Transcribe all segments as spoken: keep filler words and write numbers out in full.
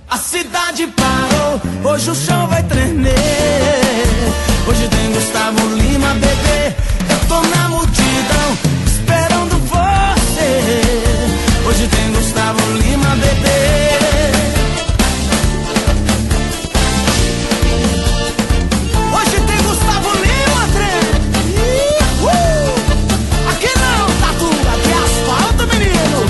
A cidade parou, hoje o chão vai tremer. Hoje tem Gustavo Lima, bebê. Eu tô na multidão, esperando você. Hoje tem Gustavo Lima, bebê. Hoje tem Gustavo Lima, trem. Uh! Aqui não, tatu, aqui é asfalto, menino.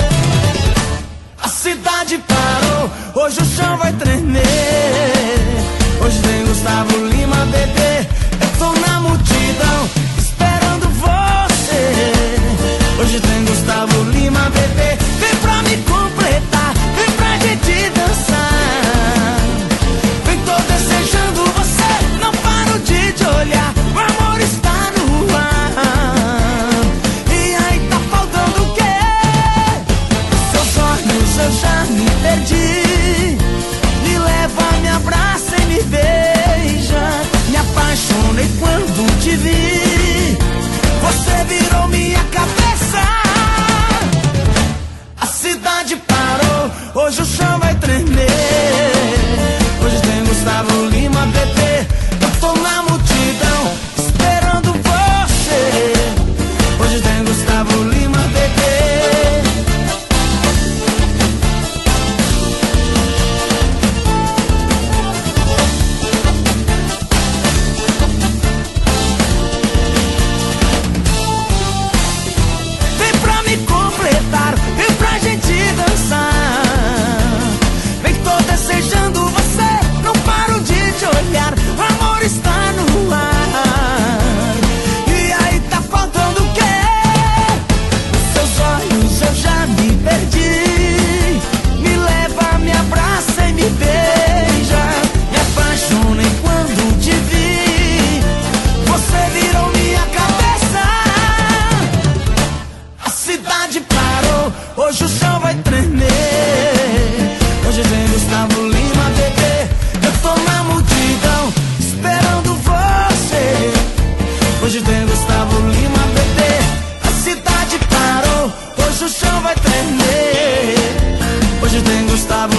A cidade parou, hoje o chão vai tremer. Hoje tem Gustavo Lima, bebê. Eu tô na multidão, esperando você. Hoje tem Gustavo Lima, bebê. Vem pra me completar, vem pra gente dançar. Vem, tô desejando você, não paro de te olhar. O amor está no ar. E aí tá faltando o quê? Seus olhos eu já me perdi. Me leva, me abraça e me beija. Me apaixonei quando te vi. Você virou minha cabeça. A cidade parou, hoje o chão vai tremer. Hoje tem Gustavo Lima, bebê. Eu tô na multidão, esperando você. Hoje tem Gustavo Lima, bebê. Vem pra me completar, vem pra gente dançar. Vem que tô desejando você, não paro de te olhar. O amor está no ar. E aí tá faltando o quê? Seus olhos eu já me perdi. Me leva, me abraça e me beija. Me apaixonei quando te vi. Você virou minha cabeça. A cidade parou, hoje o chão vai tremer. Hoje tem Gustavo Lima, bebê. Eu tô na multidão, esperando você. Hoje tem Gustavo Lima, bebê. A cidade parou, hoje o chão vai tremer. Hoje tem Gustavo